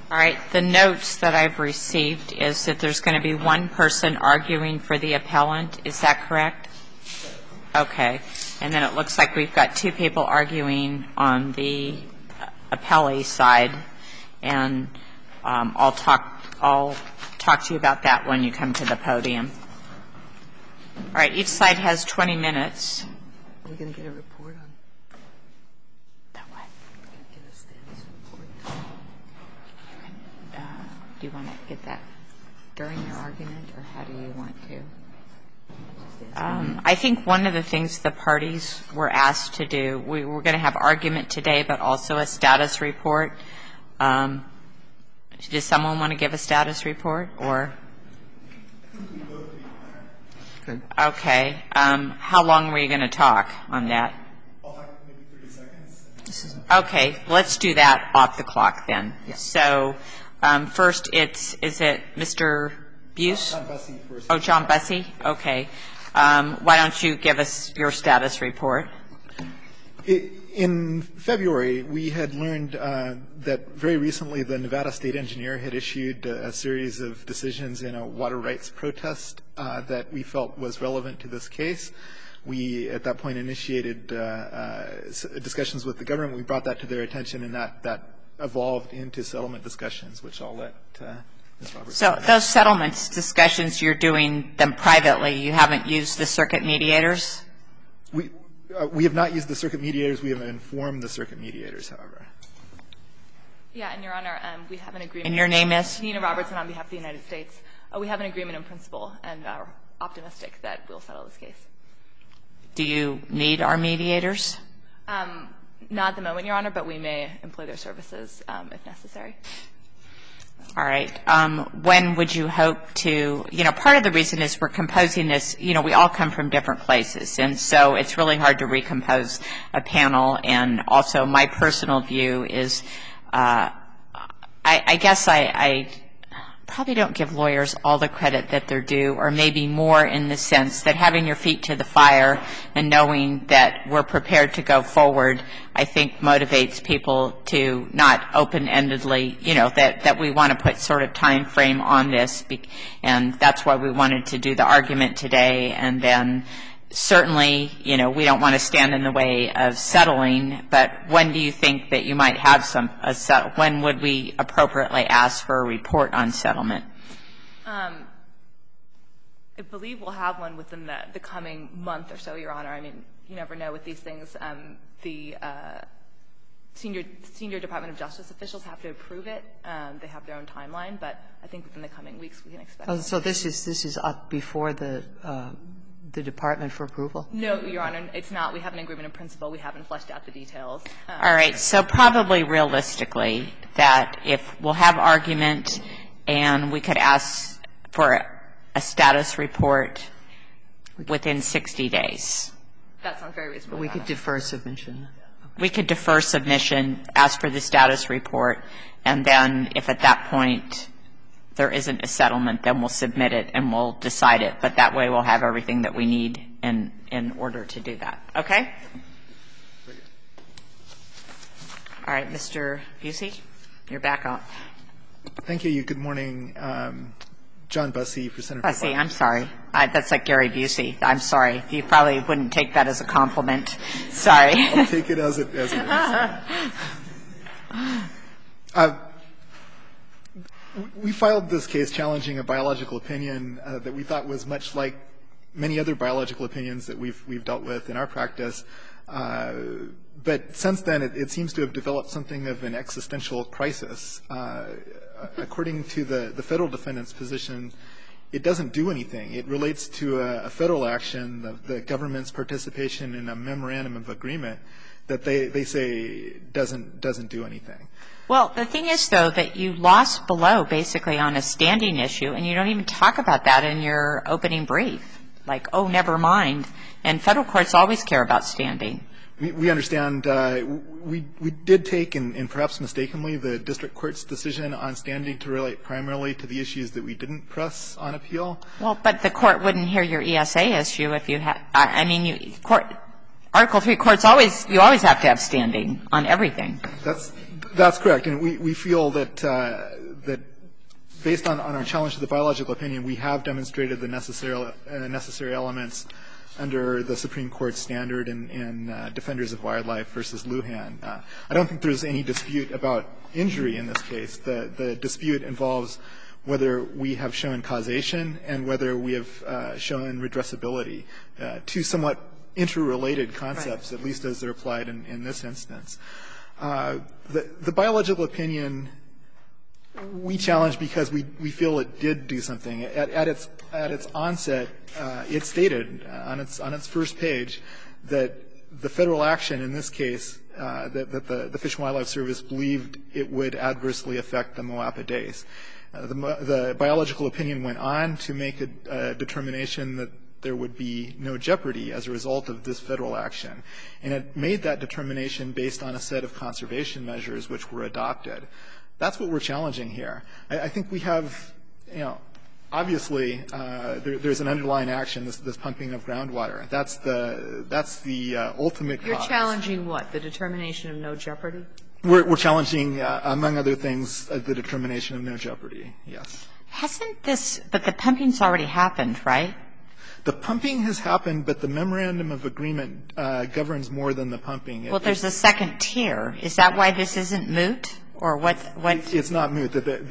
All right. The notes that I've received is that there's going to be one person arguing for the appellant. Is that correct? Okay. And then it looks like we've got two people arguing on the appellee side, and I'll talk to you about that when you come to the podium. All right. Each side has 20 minutes. Are we going to get a report on that? What? We're going to get a status report. Do you want to get that during your argument, or how do you want to? I think one of the things the parties were asked to do, we were going to have argument today, but also a status report. Does someone want to give a status report, or? Okay. How long were you going to talk on that? I'll talk maybe 30 seconds. Okay. Let's do that off the clock then. Yes. So first, is it Mr. Buse? John Bussey first. Oh, John Bussey? Okay. Why don't you give us your status report? In February, we had learned that very recently the Nevada State Engineer had issued a series of decisions in a water rights protest that we felt was relevant to this case. We, at that point, initiated discussions with the government. We brought that to their attention, and that evolved into settlement discussions, which I'll let Ms. Roberts. So those settlements discussions, you're doing them privately. You haven't used the circuit mediators? We have not used the circuit mediators. We have informed the circuit mediators, however. Yeah, and Your Honor, we have an agreement. And your name is? Nina Robertson on behalf of the United States. We have an agreement in principle and are optimistic that we'll settle this case. Do you need our mediators? Not at the moment, Your Honor, but we may employ their services if necessary. All right. When would you hope to, part of the reason is we're composing this, we all come from different places, and so it's really hard to recompose a panel. And also my personal view is I guess I probably don't give lawyers all the credit that they're due, or maybe more in the sense that having your feet to the fire and knowing that we're prepared to go forward, I think motivates people to not open-endedly, that we want to put sort of time frame on this, and that's why we wanted to do the argument today. And then certainly, we don't want to stand in the way of settling, but when do you think that you might have when would we appropriately ask for a report on settlement? I believe we'll have one within the coming month or so, Your Honor. I mean, you never know with these things. The senior Department of Justice officials have to approve it. They have their own timeline, but I think within the coming weeks we can expect it. So this is up before the department for approval? No, Your Honor, it's not. We have an agreement in principle. We haven't fleshed out the details. All right. So probably realistically that if we'll have argument and we could ask for a status report within 60 days. That sounds very reasonable. But we could defer submission. We could defer submission, ask for the status report, and then if at that point there isn't a settlement, then we'll submit it and we'll decide it. But that way we'll have everything that we need in order to do that. Okay? All right, Mr. Busey, you're back up. Thank you. Good morning. John Bussey for Senator Bussey, I'm sorry. That's like Gary Busey. I'm sorry. You probably wouldn't take that as a compliment. Sorry. I'll take it as it is. We filed this case challenging a biological opinion that we thought was much like many other biological opinions that we've dealt with in our practice. But since then, it seems to have developed something of an existential crisis. According to the federal defendant's position, it doesn't do anything. It relates to a federal action, the government's participation in a memorandum of agreement that they say doesn't do anything. Well, the thing is, though, that you lost below basically on a standing issue, and you don't even talk about that in your opening brief. Like, oh, never mind. And federal courts always care about standing. We understand. We did take, and perhaps mistakenly, the district court's decision on standing to relate primarily to the issues that we didn't press on appeal. Well, but the court wouldn't hear your ESA issue if you had. I mean, Article III courts you always have to have standing on everything. That's correct. And we feel that based on our challenge to the biological opinion, we have demonstrated the necessary elements under the Supreme Court standard in Defenders of Wildlife versus Lujan. I don't think there's any dispute about injury in this case. The dispute involves whether we have shown causation and whether we have shown redressability, two somewhat interrelated concepts, at least as they're applied in this instance. The biological opinion we challenge because we feel it did do something. At its onset, it stated on its first page that the federal action in this case, that the Fish and Wildlife Service believed it would adversely affect the Moapa dace. The biological opinion went on to make a determination that there would be no jeopardy as a result of this federal action. And it made that determination based on a set of conservation measures which were adopted. That's what we're challenging here. I think we have, obviously there's an underlying action, this pumping of groundwater. That's the ultimate cause. You're challenging what? The determination of no jeopardy? We're challenging, among other things, the determination of no jeopardy, yes. But the pumping's already happened, right? The pumping has happened, but the memorandum of agreement governs more than the pumping. Well, there's a second tier. Is that why this isn't moot? Or what? It's not moot.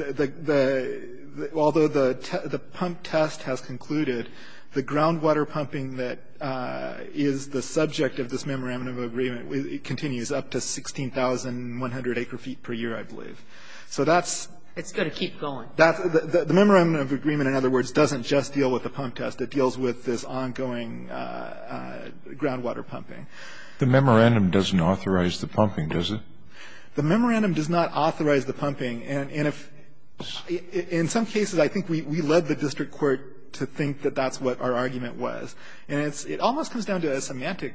Although the pump test has concluded, the groundwater pumping that is the subject of this memorandum of agreement, it continues up to 16,100 acre-feet per year, I believe. So that's... It's going to keep going. The memorandum of agreement, in other words, doesn't just deal with the pump test. It deals with this ongoing groundwater pumping. The memorandum doesn't authorize the pumping, does it? The memorandum does not authorize the pumping. And if, in some cases, I think we led the district court to think that that's what our argument was. And it almost comes down to a semantic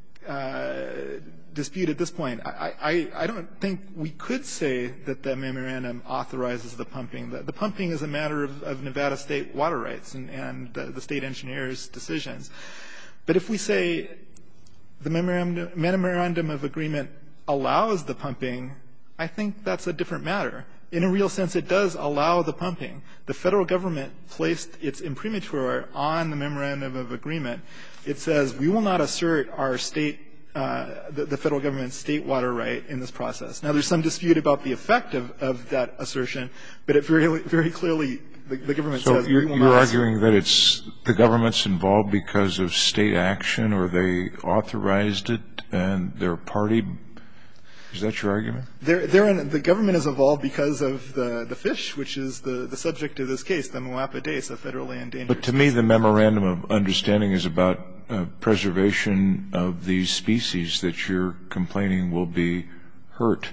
dispute at this point. I don't think we could say that the memorandum authorizes the pumping. The pumping is a matter of Nevada state water rights and the state engineer's decisions. But if we say the memorandum of agreement allows the pumping, I think that's a different matter. In a real sense, it does allow the pumping. The federal government placed its imprimatur on the memorandum of agreement. It says we will not assert our state, the federal government's state water right in this process. Now, there's some dispute about the effect of that assertion, but it very clearly, the government says we will not. So you're arguing that it's the government's involved because of state action, or they authorized it and they're a party? Is that your argument? The government is involved because of the fish, which is the subject of this case, the Moapa dace, a federally endangered But to me, the memorandum of understanding is about preservation of these species that you're complaining will be hurt.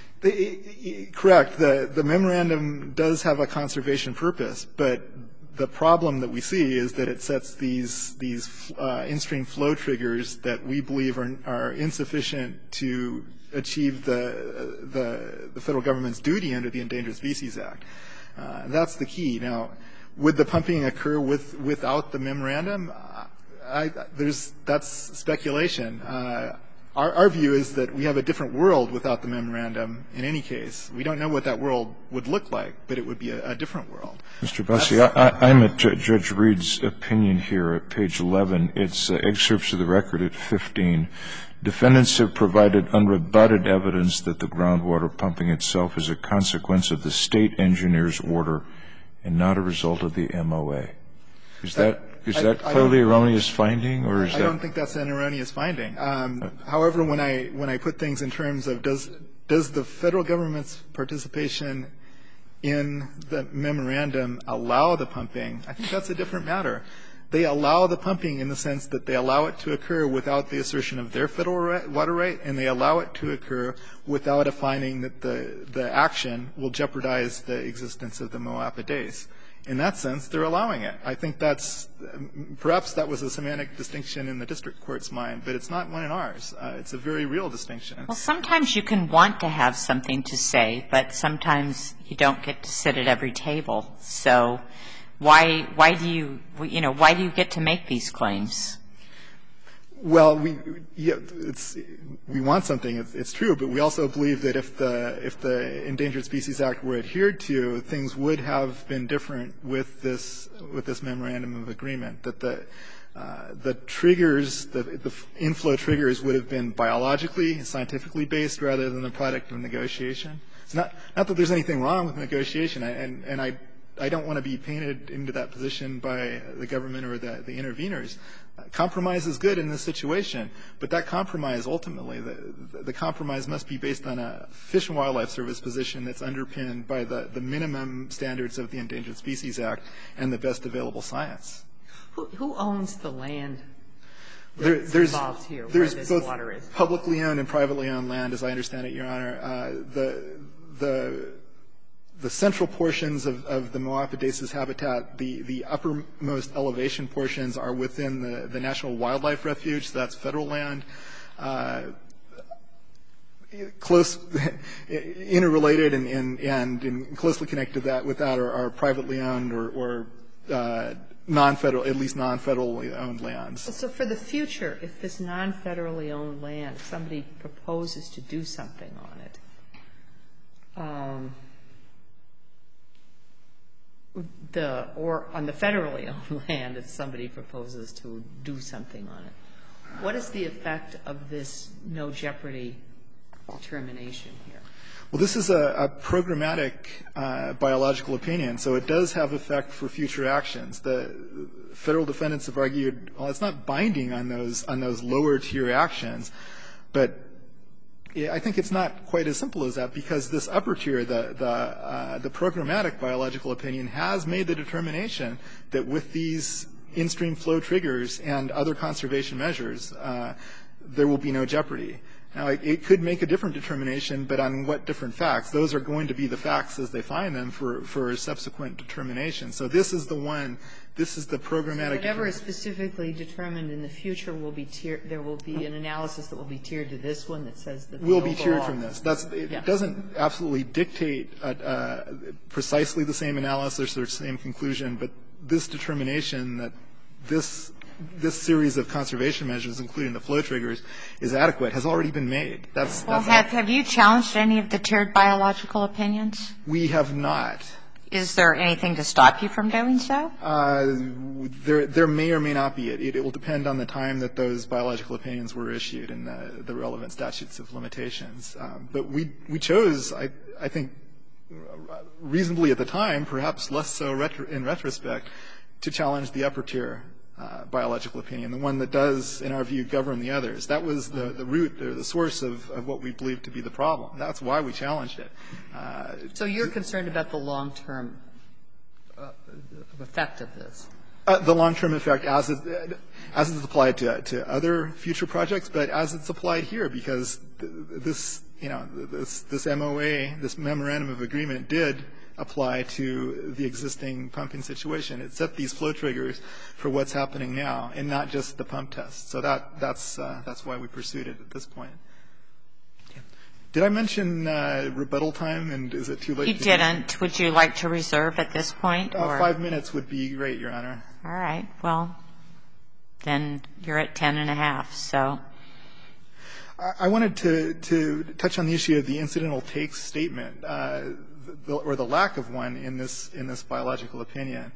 Correct. The memorandum does have a conservation purpose, but the problem that we see is that it sets these in-stream flow triggers that we believe are insufficient to achieve the federal government's duty under the Endangered Species Act. That's the key. Now, would the pumping occur without the memorandum? That's speculation. Our view is that we have a different world without the memorandum in any case. We don't know what that world would look like, but it would be a different world. Mr. Bussey, I'm at Judge Reed's opinion here at page 11. It's excerpts of the record at 15. Defendants have provided unrebutted evidence that the groundwater pumping itself is a consequence of the state engineer's order and not a result of the MOA. Is that clearly erroneous finding, or is that? I don't think that's an erroneous finding. However, when I put things in terms of does the federal government's participation in the memorandum allow the pumping, I think that's a different matter. They allow the pumping in the sense that they allow it to occur without the assertion of their federal water right, and they allow it to occur without a finding that the action will jeopardize the existence of the Moapa dace. In that sense, they're allowing it. I think perhaps that was a semantic distinction in the district court's mind, but it's not one in ours. It's a very real distinction. Well, sometimes you can want to have something to say, but sometimes you don't get to sit at every table. So why do you get to make these claims? Well, we want something. It's true, but we also believe that if the Endangered Species Act were adhered to, things would have been different with this memorandum of agreement. That the triggers, the inflow triggers, would have been biologically, scientifically based rather than the product of negotiation. It's not that there's anything wrong with negotiation, and I don't want to be painted into that position by the government or the interveners. Compromise is good in this situation, but that compromise ultimately, the compromise must be based on a Fish and Wildlife Service position that's underpinned by the minimum standards of the Endangered Species Act and the best available science. Who owns the land that's involved here, where this water is? There's both publicly owned and privately owned land, as I understand it, Your Honor. The central portions of the Moa apodacis habitat, the uppermost elevation portions are within the National Wildlife Refuge, so that's federal land. Close, interrelated and closely connected with that are privately owned or non-federal, at least non-federally owned lands. So for the future, if this non-federally owned land, if somebody proposes to do something on it, or on the federally owned land, if somebody proposes to do something on it, what is the effect of this no jeopardy determination here? Well, this is a programmatic biological opinion, so it does have effect for future actions. The federal defendants have argued, well, it's not binding on those lower tier actions, but I think it's not quite as simple as that, because this upper tier, the programmatic biological opinion, has made the determination that with these in-stream flow triggers and other conservation measures, there will be no jeopardy. Now, it could make a different determination, but on what different facts? Those are going to be the facts as they find them for subsequent determination. So this is the one, this is the programmatic. So whatever is specifically determined in the future will be tiered, there will be an analysis that will be tiered to this one that says that the overall. Will be tiered from this. It doesn't absolutely dictate precisely the same analysis or same conclusion, but this determination that this series of conservation measures, including the flow triggers, is adequate, has already been made. Have you challenged any of the tiered biological opinions? We have not. Is there anything to stop you from doing so? There may or may not be. It will depend on the time that those biological opinions were issued and the relevant statutes of limitations. But we chose, I think, reasonably at the time, perhaps less so in retrospect, to challenge the upper tier biological opinion, the one that does, in our view, govern the others. That was the root or the source of what we believe to be the problem. That's why we challenged it. So you're concerned about the long-term effect of this? The long-term effect as it's applied to other future projects, but as it's applied here, because this MOA, this memorandum of agreement, did apply to the existing pumping situation. It set these flow triggers for what's happening now, and not just the pump test. So that's why we pursued it at this point. Did I mention rebuttal time, and is it too late? You didn't. Would you like to reserve at this point? 5 minutes would be great, Your Honor. All right. Well, then you're at 10 and a half, so. I wanted to touch on the issue of the incidental takes statement, or the lack of one in this biological opinion.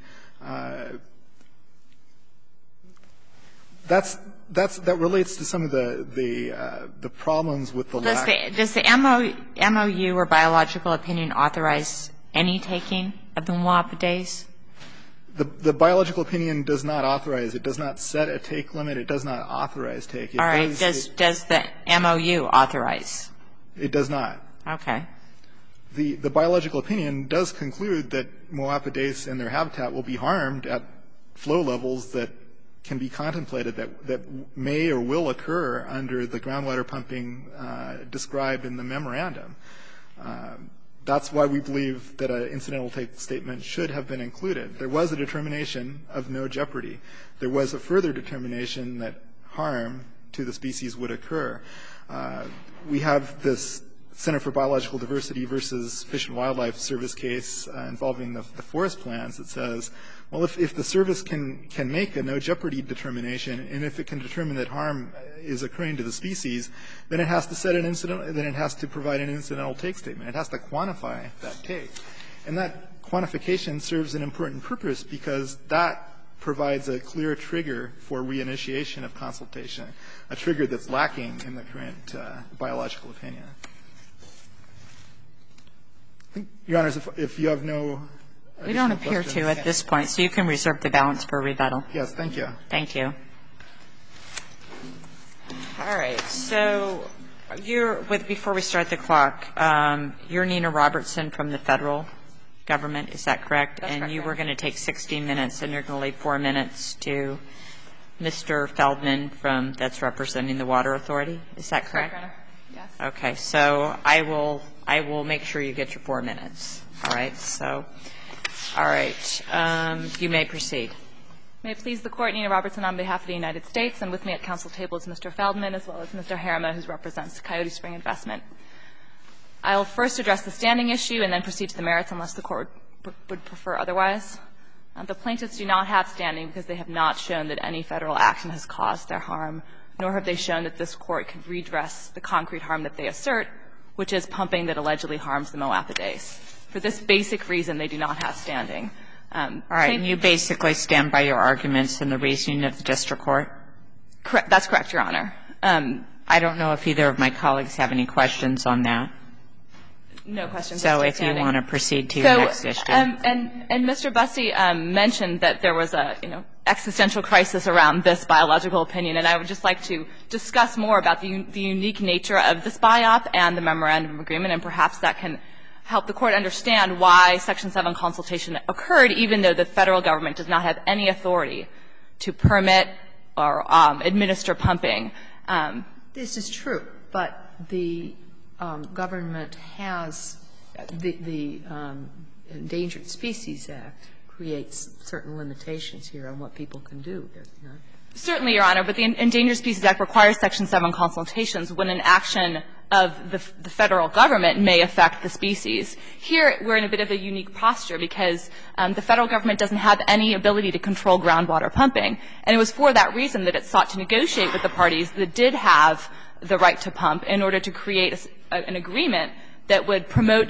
That relates to some of the problems with the lack. Does the MOU or biological opinion authorize any taking of the Moapidase? The biological opinion does not authorize. It does not set a take limit. It does not authorize take. All right. Does the MOU authorize? It does not. Okay. The biological opinion does conclude that Moapidase and their habitat will be harmed at flow levels that can be contemplated that may or will occur under the groundwater pumping described in the memorandum. That's why we believe that an incidental take statement should have been included. There was a determination of no jeopardy. There was a further determination that harm to the species would occur. We have this Center for Biological Diversity versus Fish and Wildlife Service case involving the forest plans that says, well, if the service can make a no jeopardy determination, and if it can determine that harm is occurring to the species, then it has to set an incidental, then it has to provide an incidental take statement. It has to quantify that take. And that quantification serves an important purpose because that provides a clear trigger for reinitiation of consultation, a trigger that's lacking in the current biological opinion. I think, Your Honors, if you have no We don't appear to at this point, so you can reserve the balance for rebuttal. Yes, thank you. Thank you. All right. So before we start the clock, you're Nina Robertson from the federal government, is that correct? That's correct. And you were going to take 16 minutes, and you're going to leave 4 minutes to Mr. Feldman that's representing the Water Authority. Is that correct? Correct, Your Honor. Yes. Okay. So I will make sure you get your 4 minutes. All right. So, all right. You may proceed. May it please the Court, Nina Robertson on behalf of the United States, and with me at council table is Mr. Feldman as well as Mr. Harriman, who represents Coyote Spring Investment. I'll first address the standing issue and then proceed to the merits unless the Court would prefer otherwise. The plaintiffs do not have standing because they have not shown that any federal action has caused their harm, nor have they shown that this Court could redress the concrete harm that they assert, which is pumping that allegedly harms the Moapa dace. For this basic reason, they do not have standing. All right. And you basically stand by your arguments in the reasoning of the district court? Correct. That's correct, Your Honor. I don't know if either of my colleagues have any questions on that. No questions. So if you want to proceed to your next issue. And Mr. Bussey mentioned that there was a, existential crisis around this biological opinion, and I would just like to discuss more about the unique nature of this BIOP and the memorandum of agreement, and perhaps that can help the Court understand why Section 7 consultation occurred, even though the federal government does not have any authority to permit or administer pumping. This is true, but the government has the Endangered Species Act creates certain limitations here on what people can do. Certainly, Your Honor, but the Endangered Species Act requires Section 7 consultations when an action of the federal government may affect the species. Here, we're in a bit of a unique posture because the federal government doesn't have any ability to control groundwater pumping, and it was for that reason that it sought to negotiate with the parties that did have the right to pump in order to create an agreement that would promote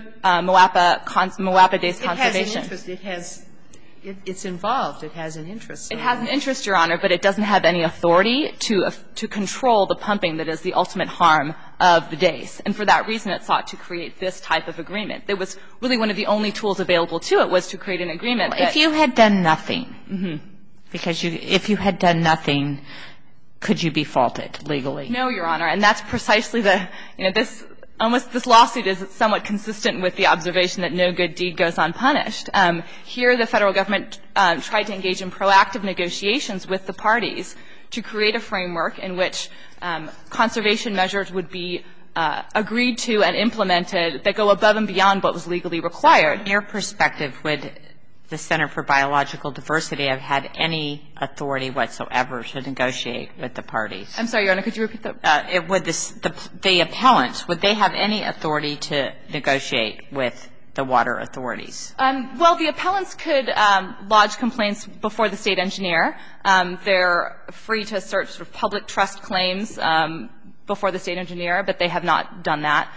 Moapa dace conservation. It has an interest. It's involved. It has an interest. It has an interest, Your Honor, but it doesn't have any authority to control the pumping that is the ultimate harm of the dace. And for that reason, it sought to create this type of agreement. It was really one of the only tools available to it was to create an agreement. Well, if you had done nothing, because if you had done nothing, could you be faulted legally? No, Your Honor, and that's precisely this lawsuit is somewhat consistent with the observation that no good deed goes unpunished. Here, the federal government tried to engage in proactive negotiations with the parties to create a framework in which conservation measures would be agreed to and implemented that go above and beyond what was legally required. From your perspective, would the Center for Biological Diversity have had any authority whatsoever to negotiate with the parties? I'm sorry, Your Honor, could you repeat that? Would the appellants, would they have any authority to negotiate with the water authorities? Well, the appellants could lodge complaints before the state engineer. They're free to assert sort of public trust claims before the state engineer, but they have not done that.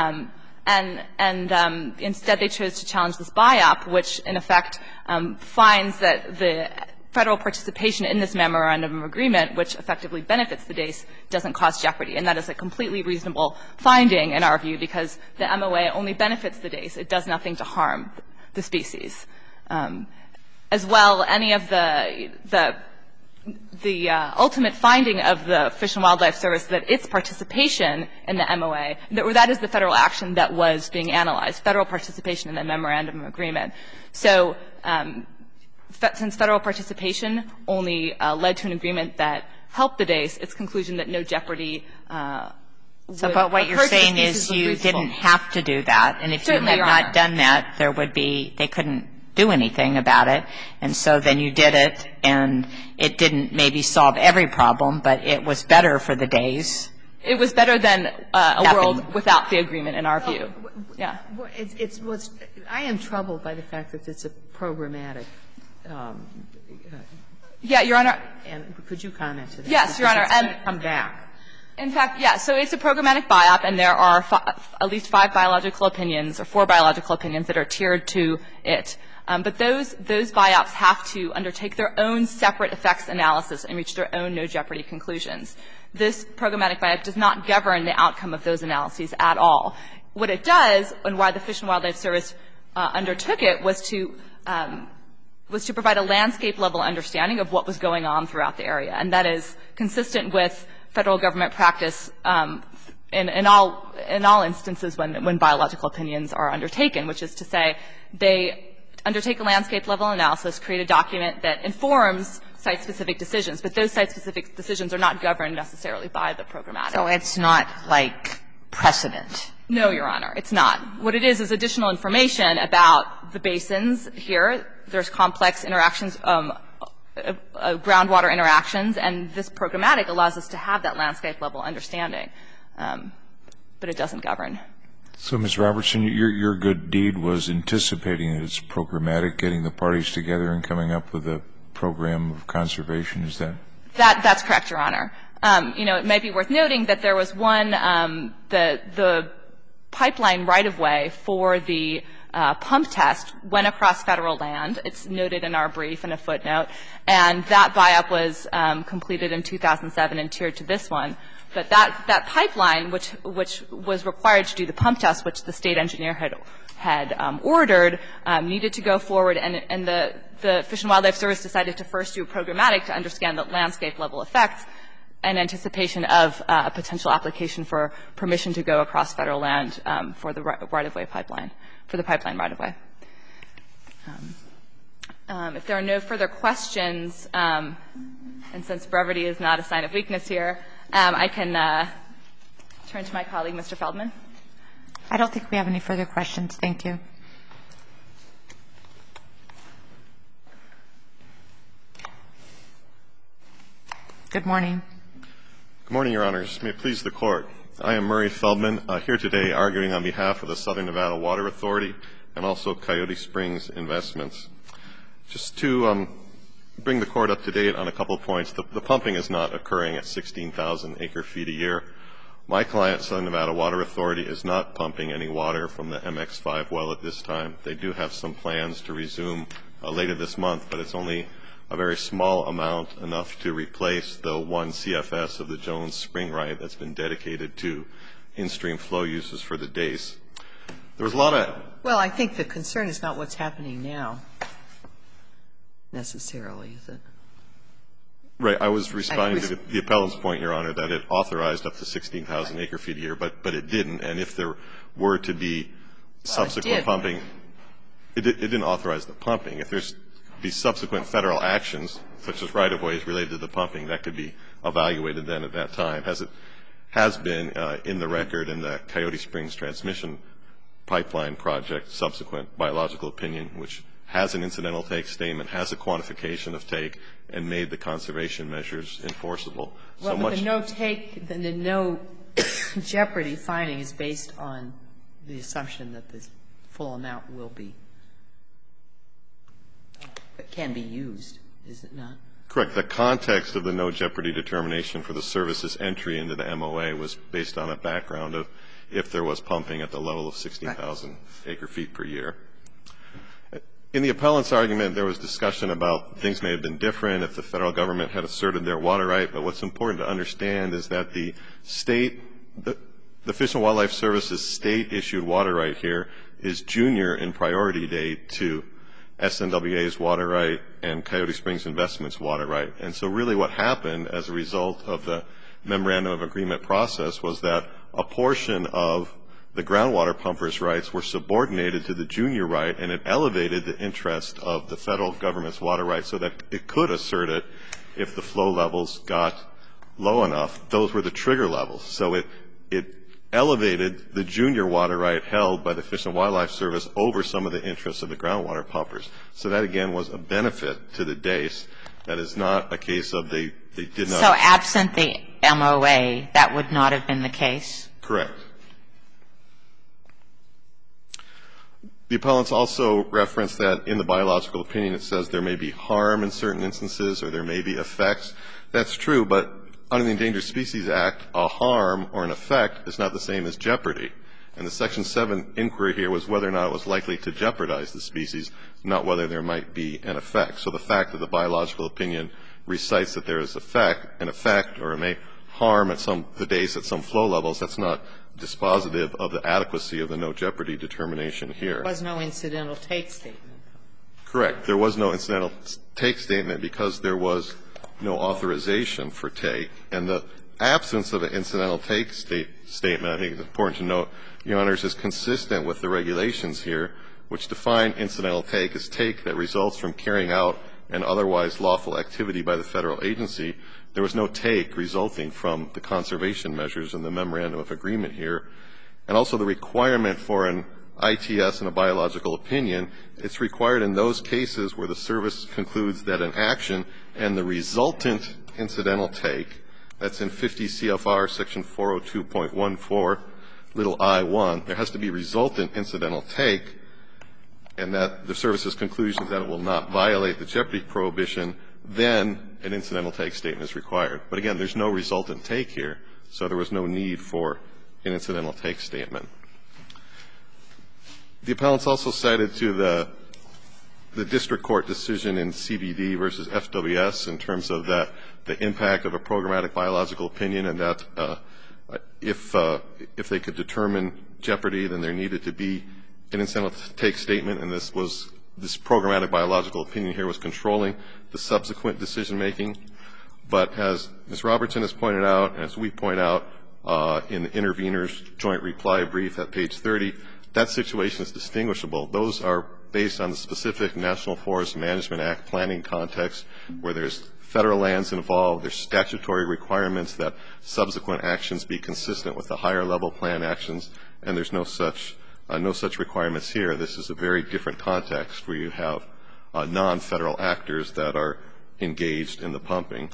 And instead they chose to challenge this BIOP, which in effect finds that the federal participation in this memorandum of agreement, which effectively benefits the dace, doesn't cause jeopardy. And that is a completely reasonable finding in our view because the MOA only benefits the dace. It does nothing to harm the species. As well, any of the ultimate finding of the Fish and Wildlife Service that its participation in the MOA, that is the federal action that was being analyzed, federal participation in the memorandum of agreement. So since federal participation only led to an agreement that helped the dace, its conclusion that no jeopardy but what you're saying is you didn't have to do that, and if you had not done that, they couldn't do anything about it, and so then you did it, and it didn't maybe solve every problem, but it was better for the dace. It was better than a world without the agreement, in our view. Yeah. I am troubled by the fact that it's a programmatic. Yeah, Your Honor. And could you comment to that? Yes, Your Honor. It's going to come back. In fact, yeah. So it's a programmatic BIOP, and there are at least 5 biological opinions or 4 biological opinions that are tiered to it. But those BIOPs have to undertake their own separate effects analysis and reach their own no jeopardy conclusions. This programmatic BIOP does not govern the outcome of those analyses at all. What it does, and why the Fish and Wildlife Service undertook it, was to provide a landscape-level understanding of what was going on throughout the area. And that is consistent with federal government practice in all instances when biological opinions are undertaken, which is to say they undertake a landscape-level analysis, create a document that informs site-specific decisions, but those site-specific decisions are not governed necessarily by the programmatic. So it's not like precedent? No, Your Honor, it's not. What it is additional information about the basins here. There's complex interactions, groundwater interactions, and this programmatic allows us to have that landscape-level understanding, but it doesn't govern. So, Ms. Robertson, your good deed was anticipating that it's programmatic, getting the parties together and coming up with a program of conservation. Is that? That's correct, Your Honor. It may be worth noting that there was one, the pipeline right-of-way for the pump test went across federal land. It's noted in our brief in a footnote. And that BIOP was completed in 2007 and tiered to this one. But that pipeline, which was required to do the pump test, which the state engineer had ordered, needed to go forward. And the Fish and Wildlife Service decided to first do a programmatic to understand the landscape-level effects in anticipation of a potential application for permission to go across federal land for the right-of-way pipeline, for the pipeline right-of-way. If there are no further questions, and since brevity is not a sign of weakness here, I can turn to my colleague, Mr. Feldman. I don't think we have any further questions. Thank you. Good morning. Good morning, Your Honors. May it please the Court. I am Murray Feldman, here today arguing on behalf of the Southern Nevada Water Authority and also Coyote Springs Investments. Just to bring the Court up to date on a couple of points, the pumping is not occurring at 16,000 acre-feet a year. My client, Southern Nevada Water Authority, is not pumping any water from the MX5 well at this time. They do have some plans to resume later this month, but it's only a very small amount, enough to replace the 1 CFS of the Jones Spring Right that's been dedicated to in-stream flow uses for the days. There was a lot of... Well, I think the concern is not what's happening now, necessarily, is it? Right. I was responding to the appellant's point, Your Honor, that it authorized up to 16,000 acre-feet a year, but it didn't. And if there were to be subsequent pumping, it didn't authorize the pumping. If there's be subsequent federal actions, such as right-of-ways related to the pumping, that could be evaluated then at that time, as it has been in the record in the Coyote Springs Transmission Pipeline Project subsequent biological opinion, which has an incidental take statement, has a quantification of take, and made the conservation measures enforceable. Well, but the no jeopardy finding is based on the assumption that the full amount will be, can be used, is it not? Correct. The context of the no jeopardy determination for the service's entry into the MOA was based on a background of if there was pumping at the level of 16,000 acre-feet per year. In the appellant's argument, there was discussion about things may have been different if the federal government had asserted their water right, but what's important to understand is that the state, the Fish and Wildlife Service's state-issued water right here is junior in priority date to SNWA's water right and Coyote Springs Investments water right. And so really what happened as a result of the memorandum of agreement process was that a portion of the groundwater pumpers' rights were subordinated to the junior right, and it elevated the interest of the federal government's water right so that it could assert it if the flow levels got low enough. Those were the trigger levels. So it elevated the junior water right held by the Fish and Wildlife Service over some of the interests of the groundwater pumpers. So that, again, was a benefit to the DACE. That is not a case of they did not. So absent the MOA, that would not have been the case? Correct. The appellants also referenced that in the biological opinion it says there may be harm in certain instances or there may be effects. That's true, but under the Endangered Species Act, a harm or an effect is not the same as jeopardy. And the Section 7 inquiry here was whether or not it was likely to jeopardize the species, not whether there might be an effect. So the fact that the biological opinion recites that there is an effect or it may harm at the days at some flow levels, that's not dispositive of the adequacy of the no jeopardy determination here. There was no incidental take statement. Correct. There was no incidental take statement because there was no authorization for take. And the absence of an incidental take statement, I think it's important to note, Your Honors, is consistent with the regulations here, which define incidental take as take that results from carrying out an otherwise lawful activity by the federal agency. There was no take resulting from the conservation measures in the memorandum of agreement here. And also the requirement for an ITS and a biological opinion, it's required in those cases where the service concludes that an action and the resultant incidental take, that's in 50 CFR section 402.14, little I1, there has to be resultant incidental take, and that the service's conclusion is that it will not violate the jeopardy prohibition, then an incidental take statement is required. But again, there's no resultant take here, so there was no need for an incidental take statement. The appellants also cited to the district court decision in CBD versus FWS in terms of that the impact of a programmatic biological opinion, and that if they could determine jeopardy, then there needed to be an incidental take statement, and this programmatic biological opinion here was controlling the subsequent decision making. But as Ms. Robertson has pointed out, and as we point out in the intervener's joint reply brief at page 30, that situation is distinguishable. Those are based on the specific National Forest Management Act planning context where there's federal lands involved, there's statutory requirements that subsequent actions be consistent with the higher level plan actions, and there's no such requirements here. This is a very different context where you have non-federal actors that are engaged in the pumping.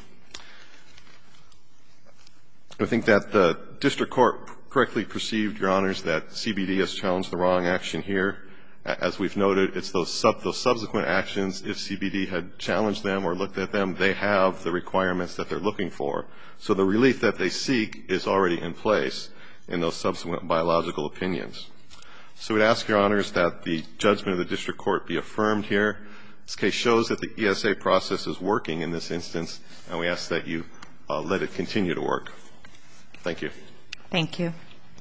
I think that the district court correctly perceived, Your Honors, that CBD has challenged the wrong action here. As we've noted, it's those subsequent actions, if CBD had challenged them or looked at them, they have the requirements that they're looking for. So the relief that they seek is already in place in those subsequent biological opinions. So we'd ask, Your Honors, that the judgment of the district court be affirmed here. This case shows that the ESA process is working in this instance, and we ask that you let it continue to work. Thank you. Thank you.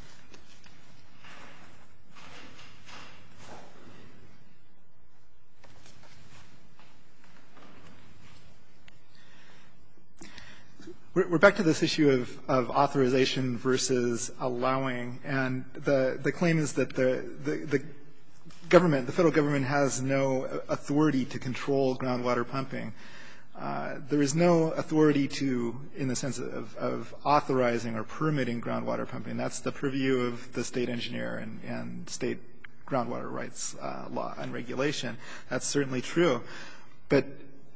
We're back to this issue of authorization versus allowing, and the claim is that the government, the federal government, has no authority to control groundwater pumping. There is no authority to, in the sense of authorizing or permitting groundwater pumping. That's the purview of the state engineer and state groundwater rights law and regulation. That's certainly true. But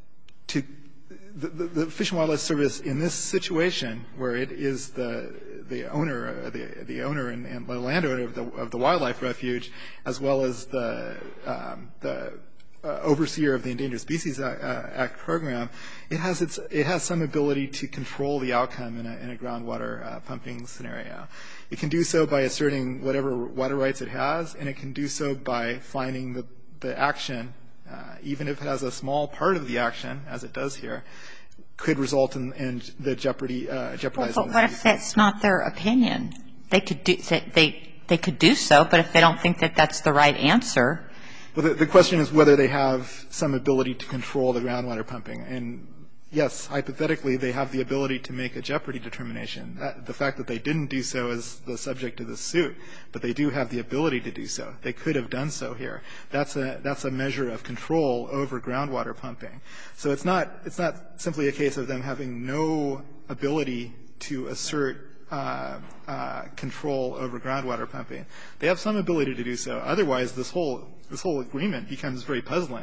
the Fish and Wildlife Service, in this situation, where it is the owner and the landowner of the wildlife refuge, as well as the overseer of the Endangered Species Act program, it has some ability to control the outcome in a groundwater pumping scenario. It can do so by asserting whatever water rights it has, and it can do so by finding the action, even if it has a small part of the action, as it does here, could result in the jeopardizing. But what if that's not their opinion? They could do so, but if they don't think that that's the right answer. Well, the question is whether they have some ability to control the groundwater pumping. And yes, hypothetically, they have the ability to make a jeopardy determination. The fact that they didn't do so is the subject of the suit, but they do have the ability to do so. They could have done so here. That's a measure of control over groundwater pumping. So it's not simply a case of them having no ability to assert control over groundwater pumping. They have some ability to do so. Otherwise, this whole agreement becomes very puzzling.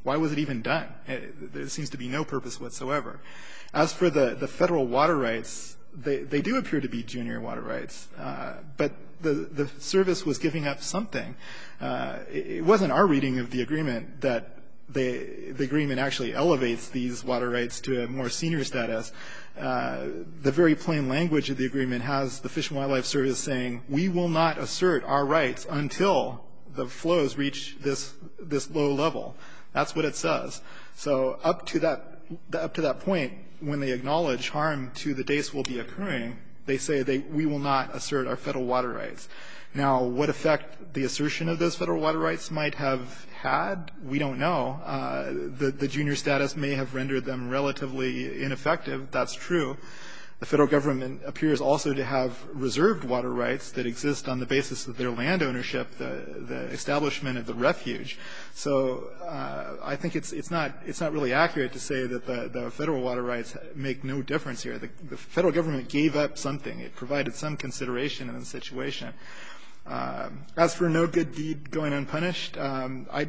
Why was it even done? There seems to be no purpose whatsoever. As for the federal water rights, they do appear to be junior water rights, but the service was giving up something. It wasn't our reading of the agreement that the agreement actually elevates these water rights to a more senior status. The very plain language of the agreement has the Fish and Wildlife Service saying, we will not assert our rights until the flows reach this low level. That's what it says. So up to that point, when they acknowledge harm to the dace will be occurring, they say we will not assert our federal water rights. Now, what effect the assertion of those federal water rights might have had, we don't know. The junior status may have rendered them relatively ineffective. That's true. The federal government appears also to have reserved water rights that exist on the basis of their land ownership, the establishment of the refuge. So I think it's not really accurate to say that the federal water rights make no difference here. The federal government gave up something. It provided some consideration in the situation. As for no good deed going unpunished, I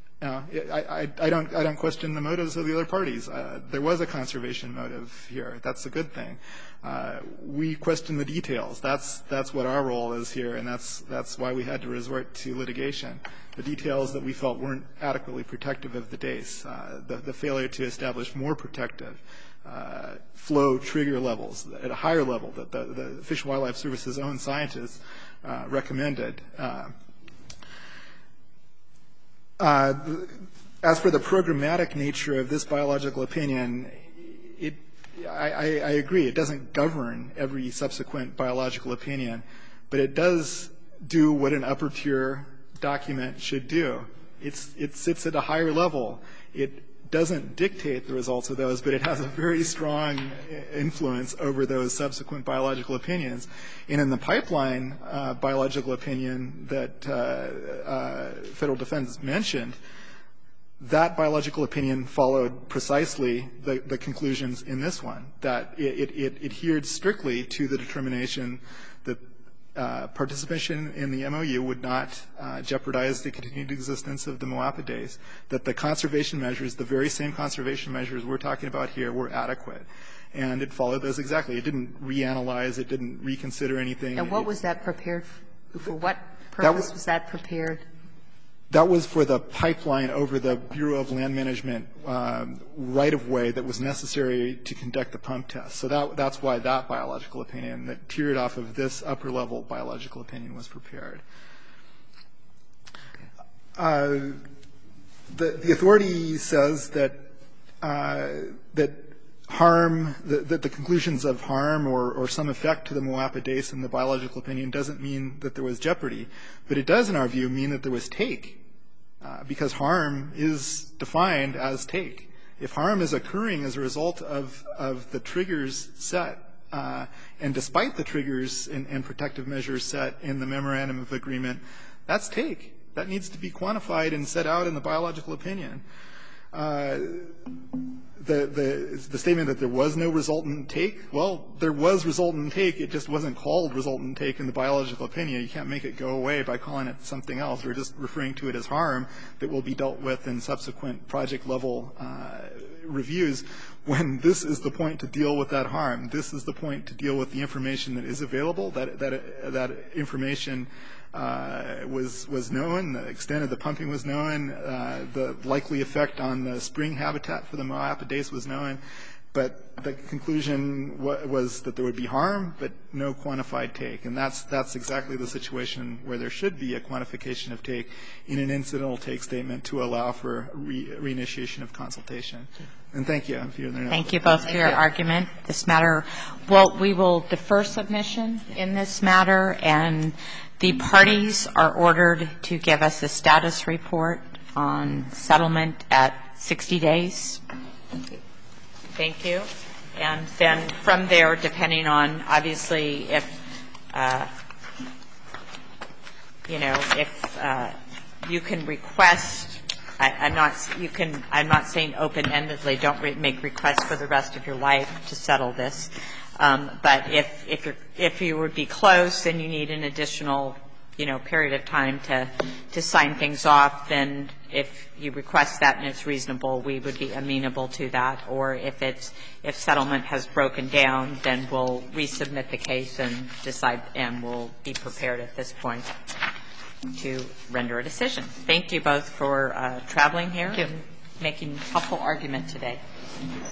don't question the motives of the other parties. There was a conservation motive here. That's a good thing. We question the details. That's what our role is here, and that's why we had to resort to litigation. The details that we felt weren't adequately protective of the dace, the failure to establish more protective flow trigger levels at a higher level that the Fish and Wildlife Service's own scientists recommended. As for the programmatic nature of this biological opinion, I agree. It doesn't govern every subsequent biological opinion, but it does do what an upper tier document should do. It sits at a higher level. It doesn't dictate the results of those, but it has a very strong influence over those subsequent biological opinions. And in the pipeline biological opinion that federal defense mentioned, that biological opinion followed precisely the conclusions in this one, that it adhered strictly to the determination that participation in the MOU would not jeopardize the continued existence of the Moapa dace, that the conservation measures, the very same conservation measures we're talking about here, were adequate. And it followed those exactly. It didn't reanalyze. It didn't reconsider anything. And what was that prepared for? What purpose was that prepared? That was for the pipeline over the Bureau of Land Management right-of-way that was necessary to conduct the pump test. So that's why that biological opinion that tiered off of this upper-level biological opinion was prepared. The authority says that harm, that the conclusions of harm or some effect to the Moapa dace in the biological opinion doesn't mean that there was jeopardy. But it does, in our view, mean that there was take, because harm is defined as take. If harm is occurring as a result of the triggers set, and despite the triggers and protective measures set in the memorandum of agreement, that's take. That needs to be quantified and set out in the biological opinion. The statement that there was no resultant take, well, there was resultant take. It just wasn't called resultant take in the biological opinion. You can't make it go away by calling it something else. We're just referring to it as harm that will be dealt with in subsequent project-level reviews when this is the point to deal with that harm. This is the point to deal with the information that is available. That information was known. The extent of the pumping was known. The likely effect on the spring habitat for the Moapa dace was known. But the conclusion was that there would be harm, but no quantified take. And that's exactly the situation where there should be a quantification of take in an incidental take statement to allow for reinitiation of consultation. And thank you. Thank you both for your argument. This matter, we will defer submission in this matter, and the parties are ordered to give us a status report on settlement at 60 days. Thank you. And then from there, depending on, obviously, if you can request, I'm not saying open-endedly, don't make requests for the rest of your life to settle this. But if you would be close and you need an additional period of time to sign things off, then if you request that and it's reasonable, we would be amenable to that. Or if settlement has broken down, then we'll resubmit the case and decide, and we'll be prepared at this point to render a decision. Thank you both for traveling here and making helpful argument today.